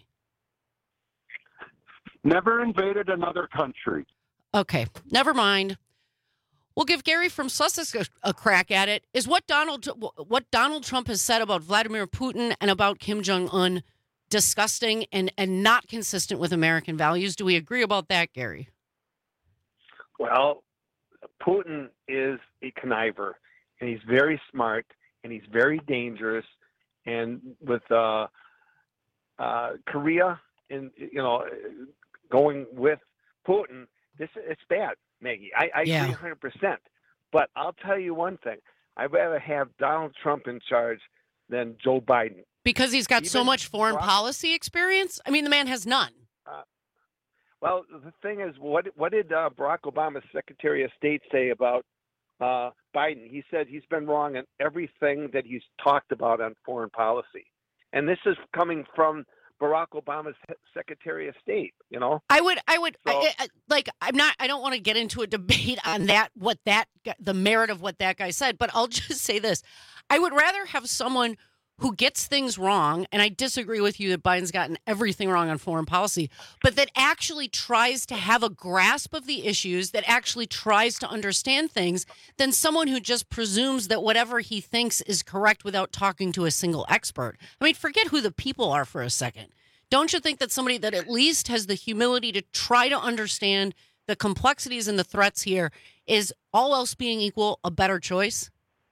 Never invaded another country. Okay, never mind. We'll give Gary from Sussex a, a crack at it. Is what Donald what Donald Trump has said about Vladimir Putin and about Kim Jong-un disgusting and, and not consistent with American values? Do we agree about that, Gary? Well, Putin is a conniver, and he's very smart, and he's very dangerous. And with uh, uh, Korea, and you know, going with Putin, this it's bad, Maggie. I, I Yeah. agree one hundred percent. But I'll tell you one thing: I'd rather have Donald Trump in charge than Joe Biden. Because he's got so Even much foreign Barack- policy experience? I mean, the man has none. Uh, well, the thing is, what what did uh, Barack Obama's Secretary of State say about uh, Biden? He said he's been wrong in everything that he's talked about on foreign policy, and this is coming from Barack Obama's Secretary of State. You know, I would, I would, So- I, I, like, I'm not, I don't want to get into a debate on that, what that, guy- the merit of what that guy said, but I'll just say this. I would rather have someone who gets things wrong, and I disagree with you that Biden's gotten everything wrong on foreign policy, but that actually tries to have a grasp of the issues, that actually tries to understand things, than someone who just presumes that whatever he thinks is correct without talking to a single expert. I mean, forget who the people are for a second. Don't you think that somebody that at least has the humility to try to understand the complexities and the threats here is, all else being equal, a better choice?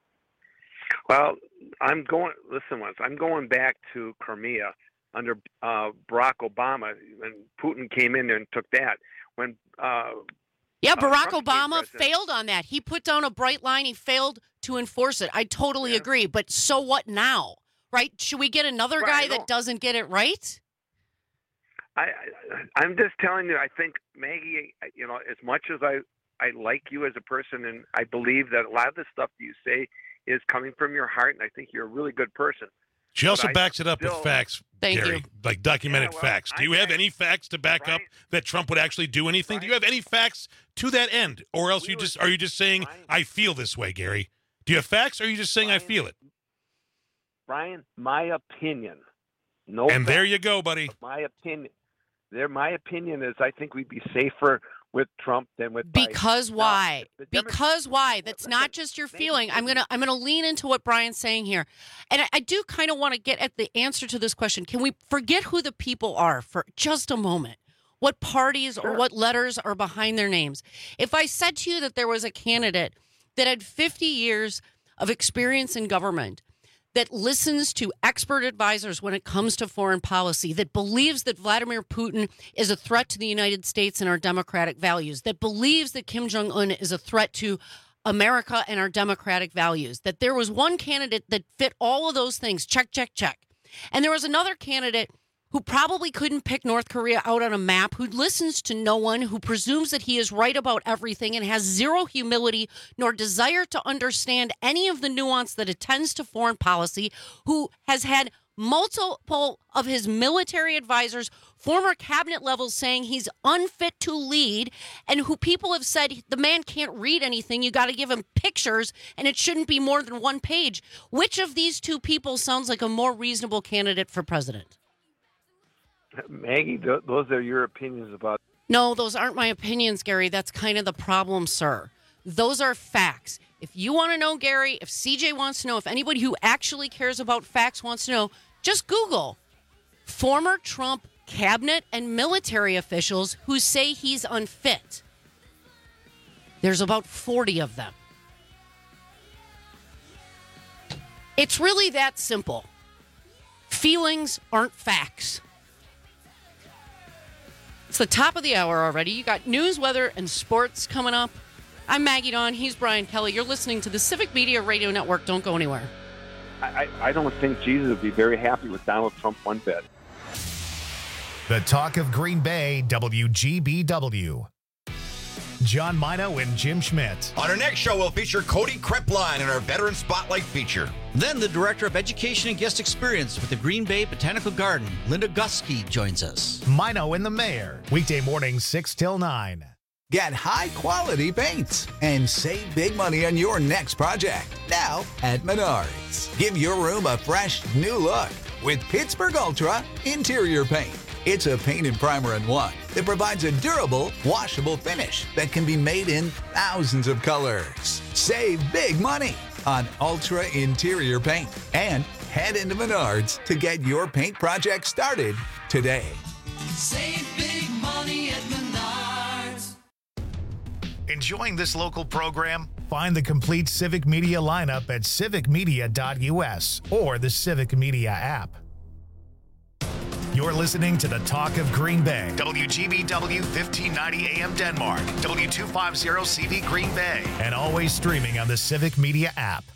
Well, I'm going. Listen, once I'm going back to Crimea under uh, Barack Obama when Putin came in there and took that. When uh, Yeah, uh, Barack Trump became Obama president. failed on that. He put down a bright line. He failed to enforce it. I totally agree. But so what now? Right? Should we get another Right, guy I know. that doesn't get it right? I, I I'm just telling you. I think Maggie. You know, as much as I I like you as a person, and I believe that a lot of the stuff that you say is coming from your heart, and I think you're a really good person. She also But I backs it up still- with facts, Thank Gary, you. like documented Yeah, well, facts. Do you have any facts to back up that Trump would actually do anything? Do you have any facts to that end, or else you just are you just saying I feel this way, Gary? Do you have facts, or are you just saying I feel it? Brian, my opinion. No. And there facts, you go, buddy. but My opinion. There, my opinion is I think we'd be safer with Trump than with Biden. Because Now, why? the Demo- Because why? That's not just your feeling. I'm gonna I'm gonna lean into what Brian's saying here, and I, I do kind of want to get at the answer to this question. Can we forget who the people are for just a moment? What parties or what letters are behind their names? If I said to you that there was a candidate that had fifty years of experience in government, that listens to expert advisors when it comes to foreign policy, that believes that Vladimir Putin is a threat to the United States and our democratic values, that believes that Kim Jong-un is a threat to America and our democratic values, that there was one candidate that fit all of those things, check, check, check. And there was another candidate who probably couldn't pick North Korea out on a map, who listens to no one, who presumes that he is right about everything and has zero humility nor desire to understand any of the nuance that attends to foreign policy, who has had multiple of his military advisors, former cabinet levels, saying he's unfit to lead, and who people have said the man can't read anything, you got to give him pictures, and it shouldn't be more than one page. Which of these two people sounds like a more reasonable candidate for president? Maggie, th- those are your opinions about. No, those aren't my opinions, Gary. That's kind of the problem, sir. Those are facts. If you want to know, Gary, if C J wants to know, if anybody who actually cares about facts wants to know, just Google former Trump cabinet and military officials who say he's unfit. There's about forty of them. It's really that simple. Feelings aren't facts. It's the top of the hour already. You got news, weather, and sports coming up. I'm Maggie Dawn. He's Brian Kelly. You're listening to the Civic Media Radio Network. Don't go anywhere. I, I I don't think Jesus would be very happy with Donald Trump one bit. The Talk of Green Bay, W G B W. John Mino and Jim Schmidt. On our next show, we'll feature Cody Krepline in our Veteran Spotlight feature. Then the Director of Education and Guest Experience with the Green Bay Botanical Garden, Linda Gusky, joins us. Mino and the Mayor. Weekday mornings, six till nine. Get high-quality paints and save big money on your next project. Now at Menards. Give your room a fresh, new look with Pittsburgh Ultra Interior Paint. It's a paint and primer in one that provides a durable, washable finish that can be made in thousands of colors. Save big money on Ultra Interior Paint and head into Menards to get your paint project started today. Save big money at Menards. Enjoying this local program? Find the complete Civic Media lineup at civic media dot u s or the Civic Media app. You're listening to the Talk of Green Bay. W G B W fifteen ninety A M Denmark, W two fifty C V Green Bay, and always streaming on the Civic Media app.